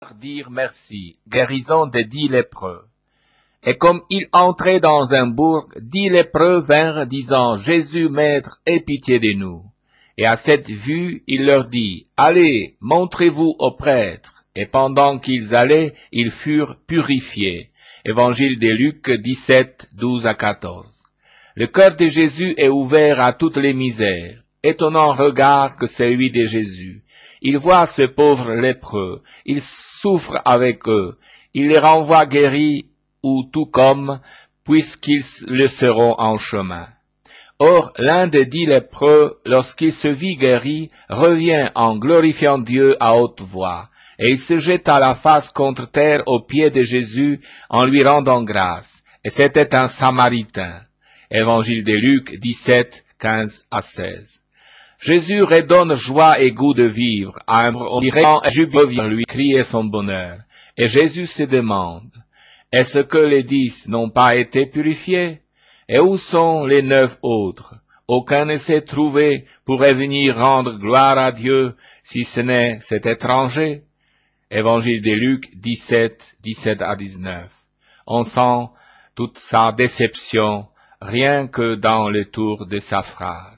leur dire merci, guérison des 10 lépreux. Et comme il entrait dans un bourg, 10 lépreux vinrent, disant, Jésus, Maître, aie pitié de nous. Et à cette vue, il leur dit, allez, montrez-vous aux prêtres. Et pendant qu'ils allaient, ils furent purifiés. Évangile de Luc 17, 12 à 14. Le cœur de Jésus est ouvert à toutes les misères. Étonnant regard que celui de Jésus. Il voit ces pauvres lépreux, il souffre avec eux, il les renvoie guéris ou tout comme, puisqu'ils le seront en chemin. Or, l'un des 10 lépreux, lorsqu'il se vit guéri, revient en glorifiant Dieu à haute voix, et il se jeta la face contre terre aux pieds de Jésus en lui rendant grâce. Et c'était un Samaritain. Évangile de Luc 17, 15 à 16. Jésus redonne joie et goût de vivre à un jubile lui crier son bonheur. Et Jésus se demande, est-ce que les 10 n'ont pas été purifiés? Et où sont les 9 autres? Aucun ne s'est trouvé pour venir rendre gloire à Dieu, si ce n'est cet étranger. Évangile de Luc 17, 17 à 19. On sent toute sa déception, rien que dans le tour de sa phrase.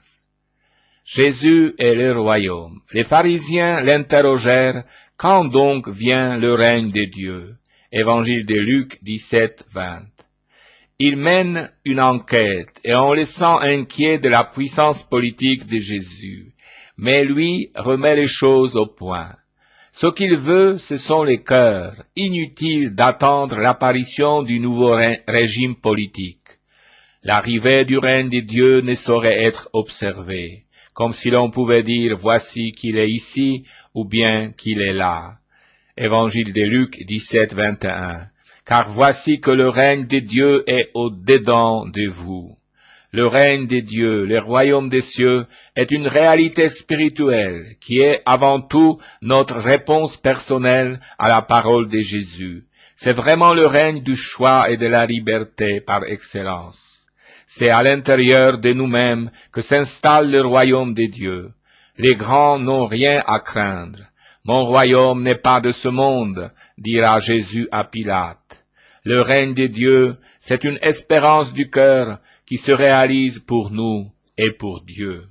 Jésus est le royaume. Les pharisiens l'interrogèrent, quand donc vient le règne de Dieu? Évangile de Luc 17, 20. Il mène une enquête et on le sent inquiet de la puissance politique de Jésus. Mais lui remet les choses au point. Ce qu'il veut, ce sont les cœurs. Inutile d'attendre l'apparition du nouveau régime politique. L'arrivée du règne de Dieu ne saurait être observée, comme si l'on pouvait dire voici qu'il est ici ou bien qu'il est là. Évangile de Luc 17, 21. Car voici que le règne de Dieu est au-dedans de vous. Le règne de Dieu, le royaume des cieux, est une réalité spirituelle qui est avant tout notre réponse personnelle à la parole de Jésus. C'est vraiment le règne du choix et de la liberté par excellence. C'est à l'intérieur de nous-mêmes que s'installe le royaume de Dieu. Les grands n'ont rien à craindre. Mon royaume n'est pas de ce monde, dira Jésus à Pilate. Le règne de Dieu, c'est une espérance du cœur qui se réalise pour nous et pour Dieu.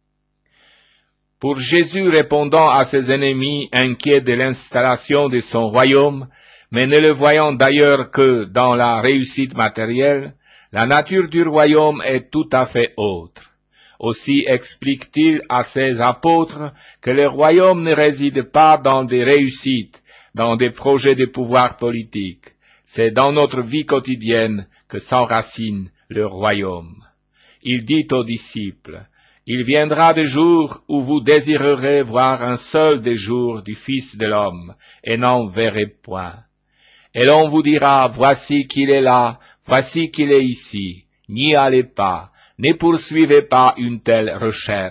Pour Jésus répondant à ses ennemis inquiets de l'installation de son royaume, mais ne le voyant d'ailleurs que dans la réussite matérielle, la nature du royaume est tout à fait autre. Aussi explique-t-il à ses apôtres que le royaume ne réside pas dans des réussites, dans des projets de pouvoir politique. C'est dans notre vie quotidienne que s'enracine le royaume. Il dit aux disciples, « Il viendra des jours où vous désirerez voir un seul des jours du Fils de l'homme, et n'en verrez point. Et l'on vous dira, voici qu'il est là, voici qu'il est ici, n'y allez pas, ne poursuivez pas une telle recherche. »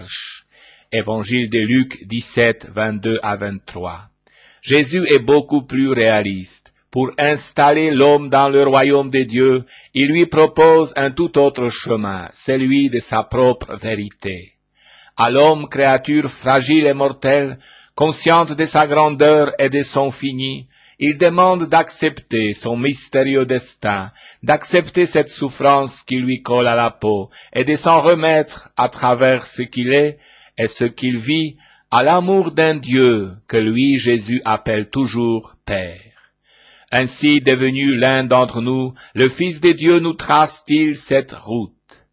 Évangile de Luc 17, 22 à 23. Jésus est beaucoup plus réaliste. Pour installer l'homme dans le royaume de Dieu, il lui propose un tout autre chemin, celui de sa propre vérité. À l'homme, créature fragile et mortelle, consciente de sa grandeur et de son fini, il demande d'accepter son mystérieux destin, d'accepter cette souffrance qui lui colle à la peau, et de s'en remettre à travers ce qu'il est et ce qu'il vit à l'amour d'un Dieu que lui, Jésus, appelle toujours Père. Ainsi devenu l'un d'entre nous, le Fils de Dieu nous trace-t-il cette route.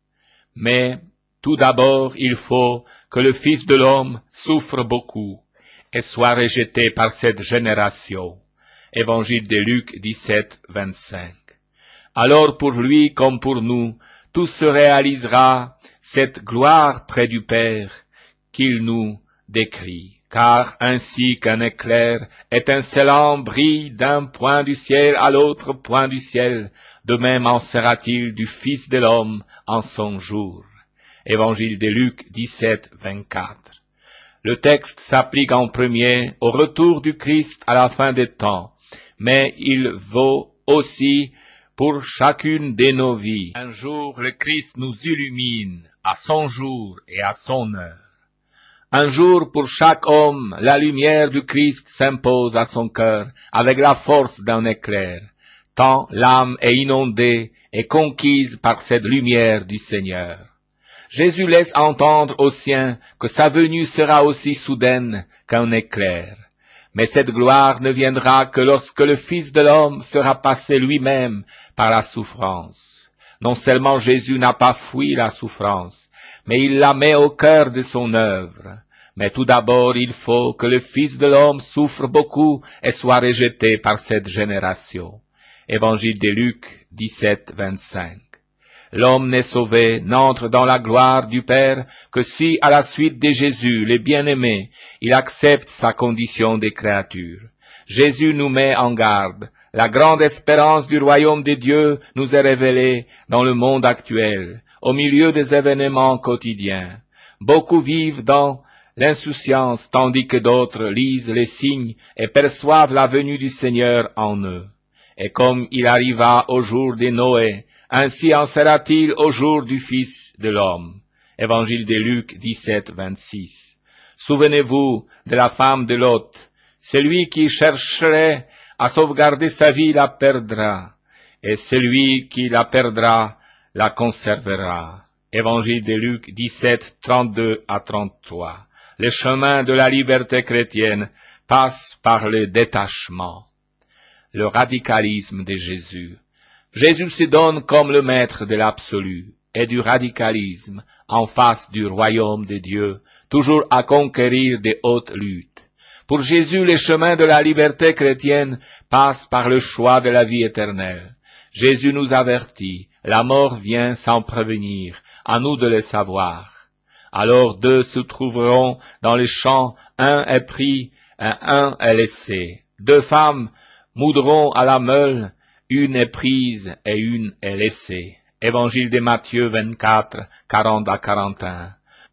Mais, tout d'abord, il faut que le Fils de l'homme souffre beaucoup et soit rejeté par cette génération. Évangile de Luc 17, 25. Alors pour lui comme pour nous, tout se réalisera, cette gloire près du Père qu'il nous décrit. Car ainsi qu'un éclair étincelant brille d'un point du ciel à l'autre point du ciel, de même en sera-t-il du Fils de l'homme en son jour. Évangile de Luc 17, 24. Le texte s'applique en premier au retour du Christ à la fin des temps, mais il vaut aussi pour chacune de nos vies. Un jour, le Christ nous illumine à son jour et à son heure. Un jour pour chaque homme, la lumière du Christ s'impose à son cœur avec la force d'un éclair, tant l'âme est inondée et conquise par cette lumière du Seigneur. Jésus laisse entendre aux siens que sa venue sera aussi soudaine qu'un éclair. Mais cette gloire ne viendra que lorsque le Fils de l'homme sera passé lui-même par la souffrance. Non seulement Jésus n'a pas fui la souffrance, mais il la met au cœur de son œuvre. Mais tout d'abord, il faut que le Fils de l'homme souffre beaucoup et soit rejeté par cette génération. Évangile de Luc 17, 25. L'homme n'est sauvé, n'entre dans la gloire du Père que si, à la suite de Jésus, le bien-aimé, il accepte sa condition de créature. Jésus nous met en garde. La grande espérance du royaume de Dieu nous est révélée dans le monde actuel, au milieu des événements quotidiens. Beaucoup vivent dans l'insouciance, tandis que d'autres lisent les signes et perçoivent la venue du Seigneur en eux. Et comme il arriva au jour de Noé, ainsi en sera-t-il au jour du Fils de l'homme. Évangile de Luc 17, 26. Souvenez-vous de la femme de Lot. Celui qui chercherait à sauvegarder sa vie la perdra, et celui qui la perdra la conservera. Évangile de Luc 17, 32 à 33. Le chemin de la liberté chrétienne passe par le détachement. Le radicalisme de Jésus. Jésus se donne comme le maître de l'absolu et du radicalisme en face du royaume de Dieu, toujours à conquérir des hautes luttes. Pour Jésus, le chemin de la liberté chrétienne passe par le choix de la vie éternelle. Jésus nous avertit, la mort vient sans prévenir, à nous de le savoir. Alors deux se trouveront dans les champs, un est pris et un est laissé. Deux femmes moudront à la meule, une est prise et une est laissée. Évangile de Matthieu 24, 40 à 41.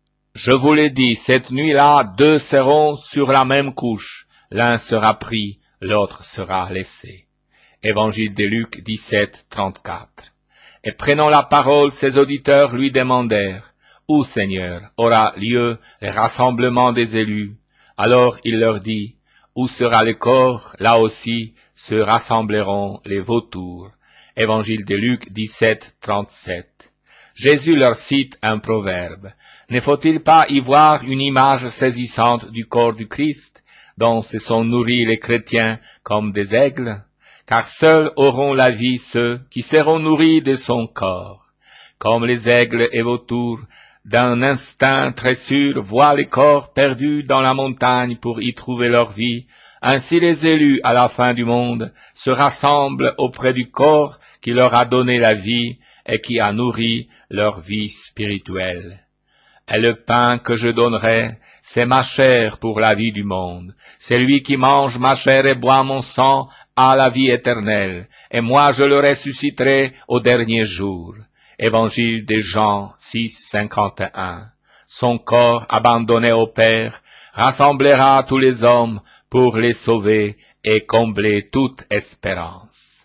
Je vous l'ai dit, cette nuit-là, deux seront sur la même couche. L'un sera pris, l'autre sera laissé. Évangile de Luc 17, 34. Et prenant la parole, ses auditeurs lui demandèrent, « Où, Seigneur, aura lieu le rassemblement des élus ?» Alors il leur dit, « Où sera le corps, là aussi se rassembleront les vautours. » Évangile de Luc 17, 37. Jésus leur cite un proverbe. Ne faut-il pas y voir une image saisissante du corps du Christ, dont se sont nourris les chrétiens comme des aigles? Car seuls auront la vie ceux qui seront nourris de son corps. Comme les aigles et vautours, d'un instinct très sûr, voient les corps perdus dans la montagne pour y trouver leur vie, ainsi les élus à la fin du monde se rassemblent auprès du corps qui leur a donné la vie et qui a nourri leur vie spirituelle. Et le pain que je donnerai, c'est ma chair pour la vie du monde. Celui qui mange ma chair et boit mon sang a la vie éternelle, et moi je le ressusciterai au dernier jour. Évangile de Jean 6, 51. Son corps abandonné au Père rassemblera tous les hommes pour les sauver et combler toute espérance.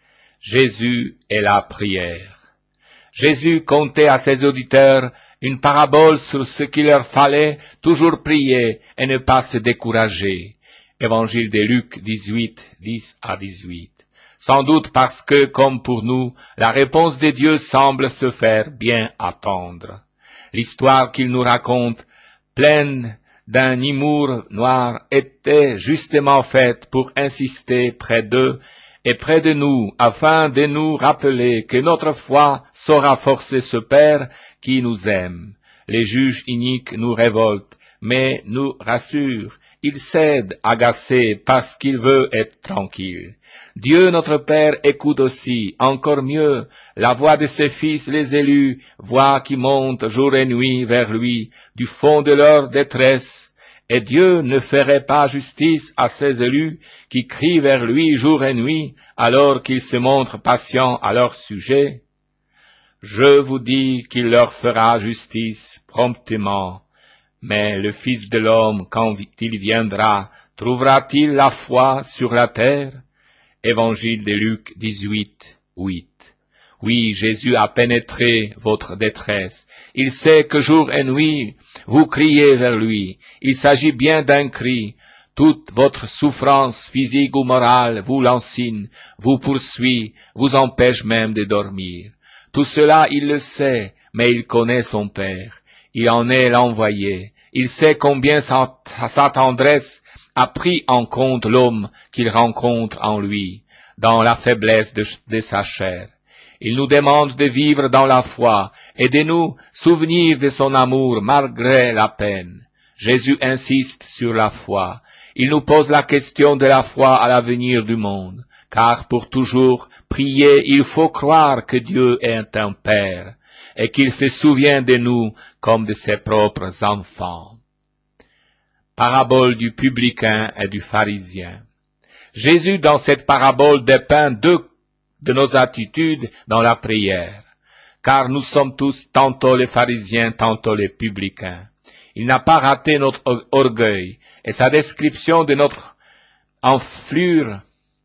Jésus et la prière. Jésus contait à ses auditeurs une parabole sur ce qu'il leur fallait toujours prier et ne pas se décourager. Évangile de Luc 18, 10 à 18. Sans doute parce que, comme pour nous, la réponse de Dieu semble se faire bien attendre. L'histoire qu'il nous raconte, pleine d'un humour noir, était justement faite pour insister près d'eux et près de nous, afin de nous rappeler que notre foi saura forcer ce Père qui nous aime. Les juges iniques nous révoltent, mais nous rassurent. Il cède, agacé, parce qu'il veut être tranquille. Dieu notre Père écoute aussi, encore mieux, la voix de ses fils les élus, voix qui monte jour et nuit vers lui, du fond de leur détresse. Et Dieu ne ferait pas justice à ses élus qui crient vers lui jour et nuit, alors qu'il se montre patient à leur sujet? Je vous dis qu'il leur fera justice promptement. Mais le Fils de l'homme, quand il viendra, trouvera-t-il la foi sur la terre? Évangile de Luc 18, 8. Oui, Jésus a pénétré votre détresse. Il sait que jour et nuit, vous criez vers lui. Il s'agit bien d'un cri. Toute votre souffrance physique ou morale vous lancine, vous poursuit, vous empêche même de dormir. Tout cela, il le sait, mais il connaît son Père. Il en est l'envoyé. Il sait combien sa tendresse a pris en compte l'homme qu'il rencontre en lui, dans la faiblesse de sa chair. Il nous demande de vivre dans la foi et de nous souvenir de son amour malgré la peine. Jésus insiste sur la foi. Il nous pose la question de la foi à l'avenir du monde, car pour toujours prier, il faut croire que Dieu est un Père et qu'il se souvient de nous comme de ses propres enfants. Parabole du publicain et du pharisien. Jésus, dans cette parabole, dépeint deux de nos attitudes dans la prière, car nous sommes tous tantôt les pharisiens, tantôt les publicains. Il n'a pas raté notre orgueil, et sa description de notre enflure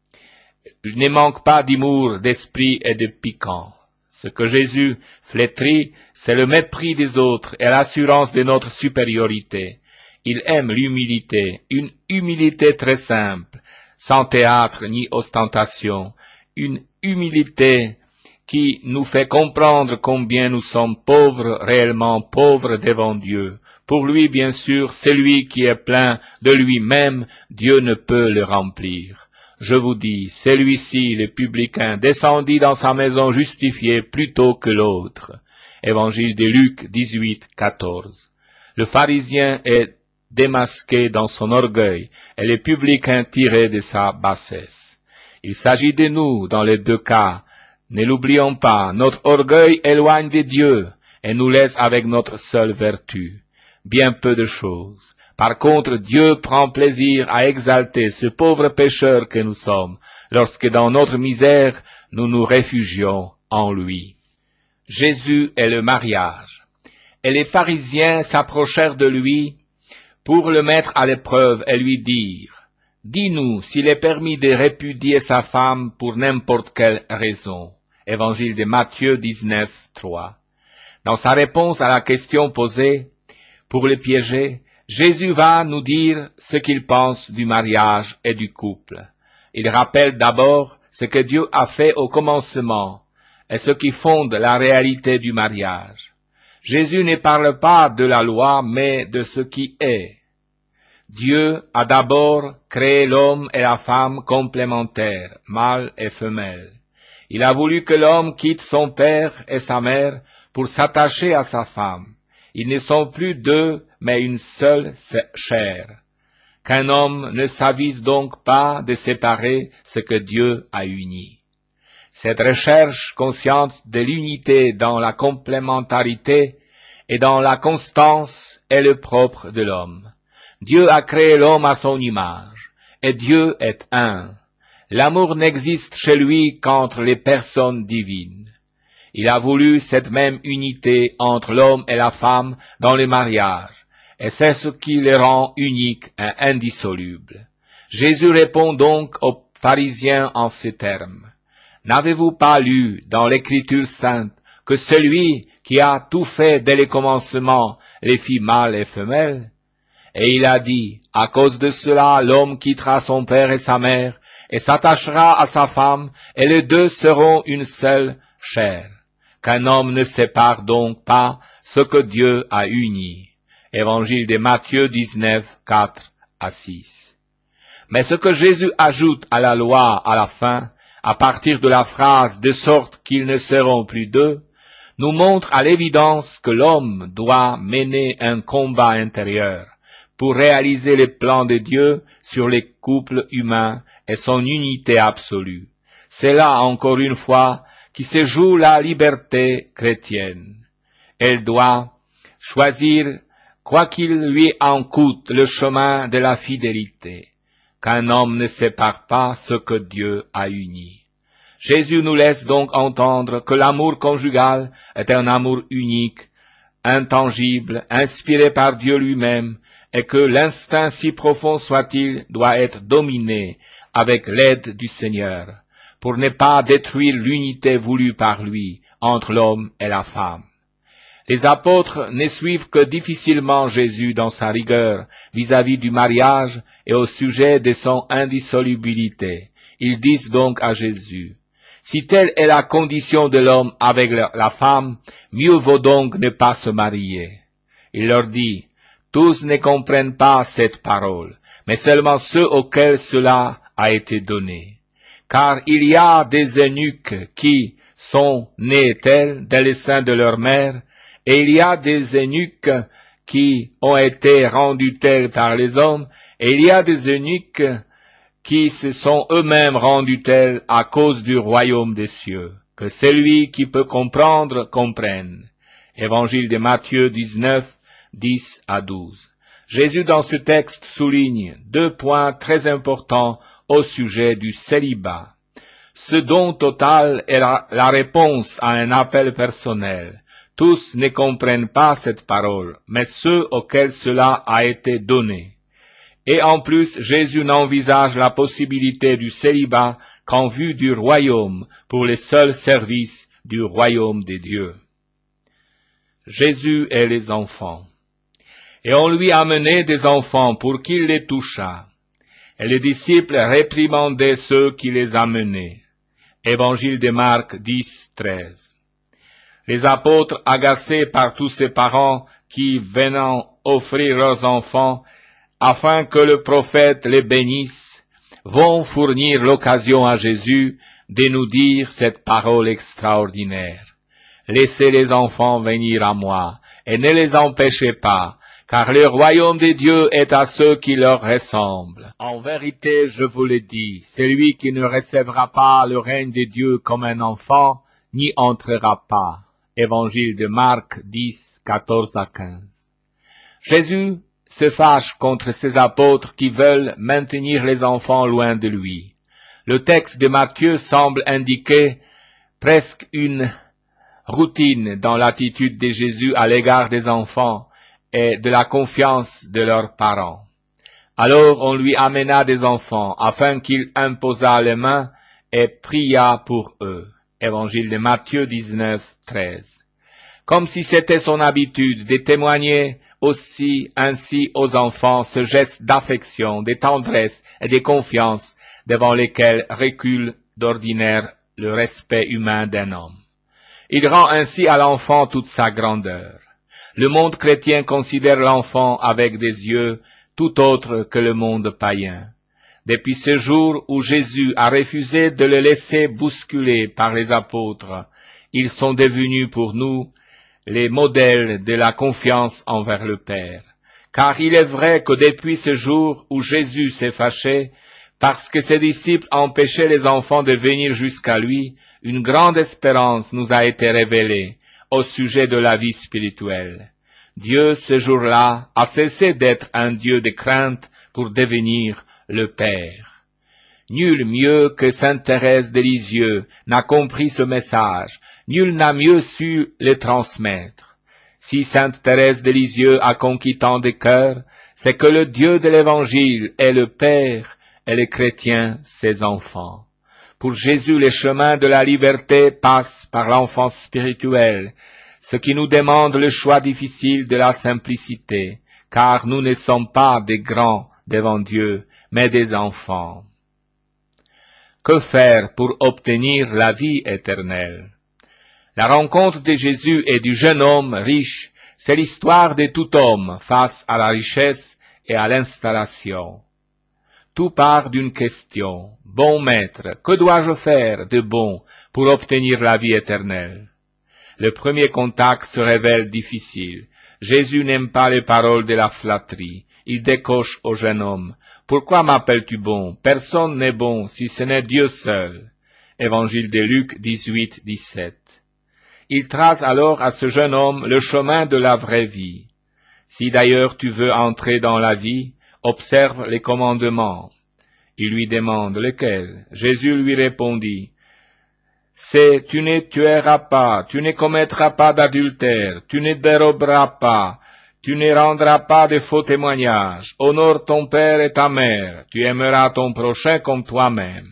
ne manque pas d'humour, d'esprit et de piquant. Ce que Jésus flétrit, c'est le mépris des autres et l'assurance de notre supériorité. Il aime l'humilité, une humilité très simple, sans théâtre ni ostentation, une humilité qui nous fait comprendre combien nous sommes pauvres, réellement pauvres devant Dieu. Pour lui, bien sûr, celui qui est plein de lui-même, Dieu ne peut le remplir. Je vous dis, celui-ci, le publicain, descendit dans sa maison justifié plutôt que l'autre. Évangile de Luc 18, 14. Le pharisien est démasqué dans son orgueil et le publicain tiré de sa bassesse. Il s'agit de nous dans les deux cas. Ne l'oublions pas, notre orgueil éloigne de Dieu et nous laisse avec notre seule vertu. Bien peu de choses. Par contre, Dieu prend plaisir à exalter ce pauvre pécheur que nous sommes, lorsque dans notre misère, nous nous réfugions en lui. Jésus est le mariage. Et les pharisiens s'approchèrent de lui pour le mettre à l'épreuve et lui dire, « Dis-nous s'il est permis de répudier sa femme pour n'importe quelle raison. » Évangile de Matthieu 19, 3. Dans sa réponse à la question posée, pour le piéger, Jésus va nous dire ce qu'il pense du mariage et du couple. Il rappelle d'abord ce que Dieu a fait au commencement et ce qui fonde la réalité du mariage. Jésus ne parle pas de la loi, mais de ce qui est. Dieu a d'abord créé l'homme et la femme complémentaires, mâle et femelle. Il a voulu que l'homme quitte son père et sa mère pour s'attacher à sa femme. Ils ne sont plus deux, mais une seule chair. Qu'un homme ne s'avise donc pas de séparer ce que Dieu a uni. Cette recherche consciente de l'unité dans la complémentarité et dans la constance est le propre de l'homme. Dieu a créé l'homme à son image, et Dieu est un. L'amour n'existe chez lui qu'entre les personnes divines. Il a voulu cette même unité entre l'homme et la femme dans le mariage, et c'est ce qui les rend uniques et indissolubles. Jésus répond donc aux pharisiens en ces termes. N'avez-vous pas lu dans l'Écriture sainte que celui qui a tout fait dès le commencement les fit mâles et femelles? Et il a dit, à cause de cela, l'homme quittera son père et sa mère, et s'attachera à sa femme, et les deux seront une seule chair. Qu'un homme ne sépare donc pas ce que Dieu a uni. Évangile de Matthieu 19, 4 à 6. Mais ce que Jésus ajoute à la loi à la fin, à partir de la phrase « de sorte qu'ils ne seront plus deux », nous montre à l'évidence que l'homme doit mener un combat intérieur pour réaliser les plans de Dieu sur les couples humains et son unité absolue. C'est là, encore une fois, qui se joue la liberté chrétienne. Elle doit choisir, quoi qu'il lui en coûte, le chemin de la fidélité, qu'un homme ne sépare pas ce que Dieu a uni. Jésus nous laisse donc entendre que l'amour conjugal est un amour unique, intangible, inspiré par Dieu lui-même, et que l'instinct si profond soit-il doit être dominé avec l'aide du Seigneur. pour ne pas détruire l'unité voulue par lui entre l'homme et la femme. Les apôtres ne suivent que difficilement Jésus dans sa rigueur vis-à-vis du mariage et au sujet de son indissolubilité. Ils disent donc à Jésus, « Si telle est la condition de l'homme avec la femme, mieux vaut donc ne pas se marier. » Il leur dit, « Tous ne comprennent pas cette parole, mais seulement ceux auxquels cela a été donné. Car il y a des eunuques qui sont nés tels dans le sein de leur mère, et il y a des eunuques qui ont été rendus tels par les hommes, et il y a des eunuques qui se sont eux-mêmes rendus tels à cause du royaume des cieux. Que celui qui peut comprendre, comprenne. » Évangile de Matthieu 19, 10 à 12. Jésus dans ce texte souligne 2 points très importants au sujet du célibat. Ce don total est la réponse à un appel personnel. Tous ne comprennent pas cette parole, mais ceux auxquels cela a été donné. Et en plus, Jésus n'envisage la possibilité du célibat qu'en vue du royaume, pour les seuls services du royaume des dieux. Jésus et les enfants. Et on lui amenait des enfants pour qu'il les touchât. Et les disciples réprimandaient ceux qui les amenaient. Évangile de Marc 10, 13. Les apôtres, agacés par tous ces parents qui venaient offrir leurs enfants, afin que le prophète les bénisse, vont fournir l'occasion à Jésus de nous dire cette parole extraordinaire. Laissez les enfants venir à moi, et ne les empêchez pas, car le royaume de Dieu est à ceux qui leur ressemblent. En vérité, je vous le dis, celui qui ne recevra pas le règne de Dieu comme un enfant, n'y entrera pas. Évangile de Marc 10, 14 à 15. Jésus se fâche contre ces apôtres qui veulent maintenir les enfants loin de lui. Le texte de Matthieu semble indiquer presque une routine dans l'attitude de Jésus à l'égard des enfants et de la confiance de leurs parents. Alors on lui amena des enfants afin qu'il imposât les mains et pria pour eux. Évangile de Matthieu 19, 13. Comme si c'était son habitude de témoigner aussi ainsi aux enfants ce geste d'affection, de tendresse et de confiance devant lesquels recule d'ordinaire le respect humain d'un homme. Il rend ainsi à l'enfant toute sa grandeur. Le monde chrétien considère l'enfant avec des yeux tout autres que le monde païen. Depuis ce jour où Jésus a refusé de le laisser bousculer par les apôtres, ils sont devenus pour nous les modèles de la confiance envers le Père. Car il est vrai que depuis ce jour où Jésus s'est fâché, parce que ses disciples empêchaient les enfants de venir jusqu'à lui, une grande espérance nous a été révélée au sujet de la vie spirituelle. Dieu, ce jour-là, a cessé d'être un Dieu de crainte pour devenir le Père. Nul mieux que sainte Thérèse de Lisieux n'a compris ce message, nul n'a mieux su le transmettre. Si sainte Thérèse de Lisieux a conquis tant de cœurs, c'est que le Dieu de l'Évangile est le Père et les chrétiens ses enfants. Pour Jésus, le chemin de la liberté passe par l'enfance spirituelle, ce qui nous demande le choix difficile de la simplicité, car nous ne sommes pas des grands devant Dieu, mais des enfants. Que faire pour obtenir la vie éternelle? La rencontre de Jésus et du jeune homme riche, c'est l'histoire de tout homme face à la richesse et à l'installation. Tout part d'une question. Bon maître, que dois-je faire de bon pour obtenir la vie éternelle? Le premier contact se révèle difficile. Jésus n'aime pas les paroles de la flatterie. Il décoche au jeune homme. Pourquoi m'appelles-tu bon? Personne n'est bon si ce n'est Dieu seul. Évangile de Luc 18, 17. Il trace alors à ce jeune homme le chemin de la vraie vie. Si d'ailleurs tu veux entrer dans la vie, observe les commandements. Il lui demande lesquels. Jésus lui répondit, c'est tu ne tueras pas, tu ne commettras pas d'adultère, tu ne déroberas pas, tu ne rendras pas de faux témoignages, honore ton père et ta mère, tu aimeras ton prochain comme toi-même.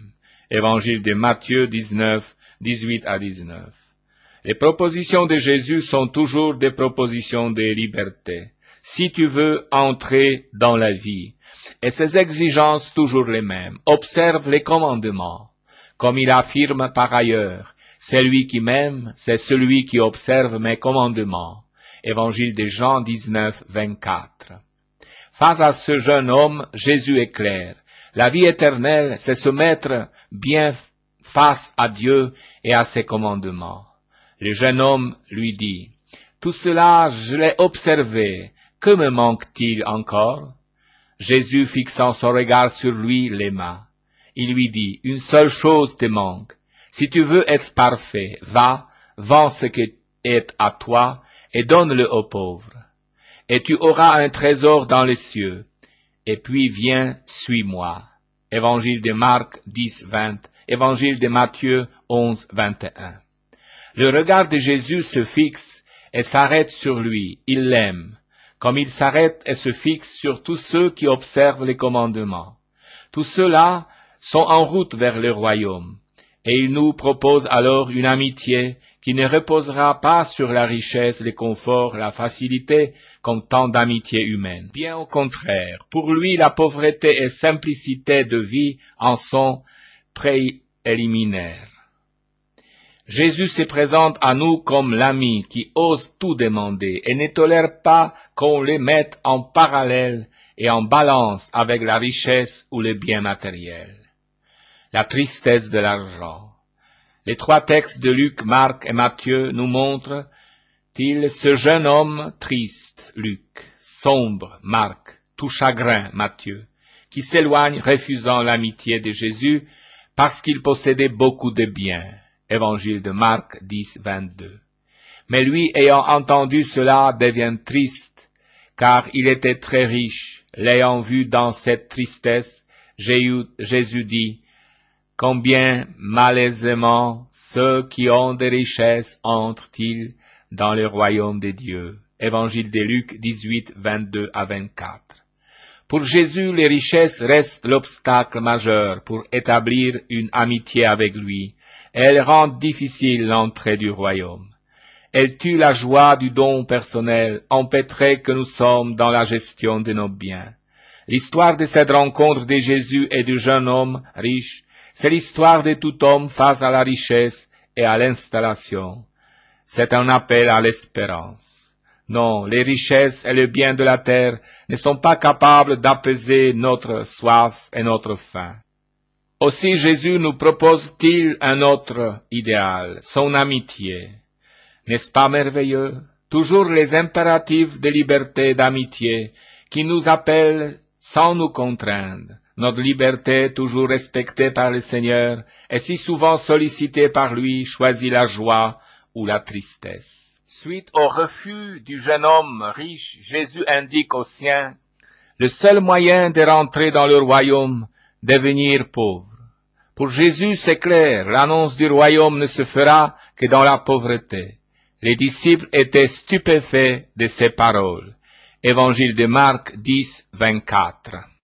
Évangile de Matthieu 19, 18 à 19. Les propositions de Jésus sont toujours des propositions de liberté. Si tu veux entrer dans la vie, et ses exigences toujours les mêmes, observe les commandements. Comme il affirme par ailleurs, celui qui m'aime, c'est celui qui observe mes commandements. Évangile de Jean 19, 24. Face à ce jeune homme, Jésus est clair. La vie éternelle, c'est se mettre bien face à Dieu et à ses commandements. Le jeune homme lui dit, « Tout cela, je l'ai observé. Que me manque-t-il encore ?» Jésus, fixant son regard sur lui, l'aima. Il lui dit, « Une seule chose te manque. Si tu veux être parfait, va, vends ce qui est à toi et donne-le aux pauvres. Et tu auras un trésor dans les cieux. Et puis viens, suis-moi. » Évangile de Marc 10, 20. Évangile de Matthieu 11, 21. Le regard de Jésus se fixe et s'arrête sur lui. Il l'aime, comme il s'arrête et se fixe sur tous ceux qui observent les commandements. Tous ceux-là sont en route vers le royaume, et il nous propose alors une amitié qui ne reposera pas sur la richesse, le confort, la facilité, comme tant d'amitiés humaines. Bien au contraire, pour lui, la pauvreté et simplicité de vie en sont préliminaires. Jésus se présente à nous comme l'ami qui ose tout demander et ne tolère pas qu'on le mette en parallèle et en balance avec la richesse ou les biens matériels. La tristesse de l'argent. Les trois textes de Luc, Marc et Matthieu nous montrent-ils ce jeune homme triste, Luc, sombre, Marc, tout chagrin, Matthieu, qui s'éloigne refusant l'amitié de Jésus parce qu'il possédait beaucoup de biens. Évangile de Marc 10, 22. Mais lui, ayant entendu cela, devient triste, car il était très riche. L'ayant vu dans cette tristesse, Jésus dit, « Combien malaisément ceux qui ont des richesses entrent-ils dans le royaume de Dieu. » Évangile de Luc 18, 22 à 24. Pour Jésus, les richesses restent l'obstacle majeur pour établir une amitié avec lui. Elles rendent difficile l'entrée du royaume. Elles tuent la joie du don personnel, empêtrés que nous sommes dans la gestion de nos biens. L'histoire de cette rencontre de Jésus et du jeune homme riche, c'est l'histoire de tout homme face à la richesse et à l'installation. C'est un appel à l'espérance. Non, les richesses et les biens de la terre ne sont pas capables d'apaiser notre soif et notre faim. Aussi Jésus nous propose-t-il un autre idéal, son amitié. N'est-ce pas merveilleux? Toujours les impératifs de liberté et d'amitié qui nous appellent sans nous contraindre. Notre liberté, toujours respectée par le Seigneur, et si souvent sollicitée par lui, choisit la joie ou la tristesse. Suite au refus du jeune homme riche, Jésus indique aux siens le seul moyen de rentrer dans le royaume, devenir pauvre. Pour Jésus, c'est clair, l'annonce du royaume ne se fera que dans la pauvreté. Les disciples étaient stupéfaits de ces paroles. Évangile de Marc 10, 24.